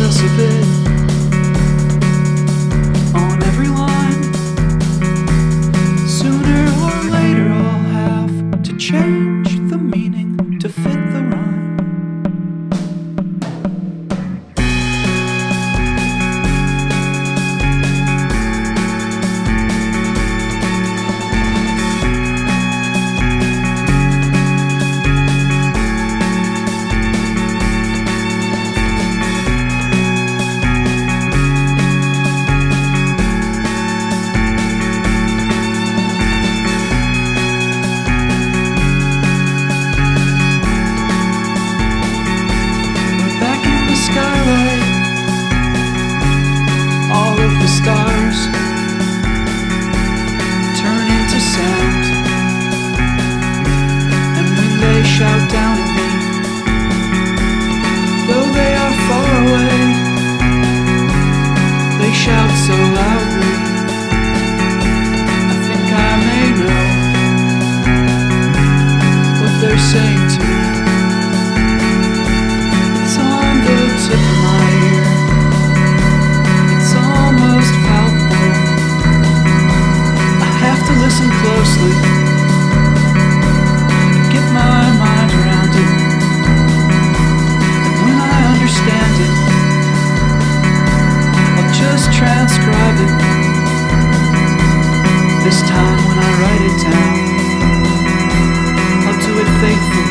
pulse of it on every line. Sooner or later I'll have to change the meaning to fit the rhyme. The stars turn into sound, and when they shout down at me, though they are far away, they shout so loudly, I think I may know what they're saying to me. It's on the tip of my ear, almost palpable. I have to listen closely and get my mind around it. And when I understand it, I'll just transcribe it. This time when I write it down, I'll do it faithfully.